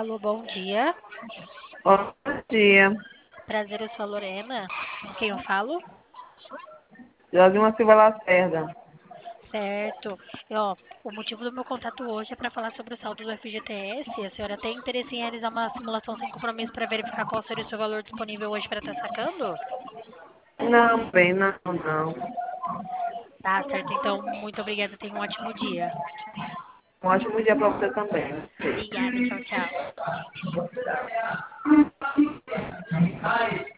Alô, bom dia. Bom dia. Prazer, eu sou a Lorena. Com quem eu falo? Josimar Silva Lacerda. Certo. O motivo do meu contato hoje é para falar sobre o saldo do FGTS. A senhora tem interesse em realizar uma simulação sem compromisso para verificar qual seria o seu valor disponível hoje para estar sacando? Não, bem, não. Tá, certo. Então, muito obrigada. Tenha um ótimo dia. Um ótimo dia para você também. Obrigada. Tchau, tchau.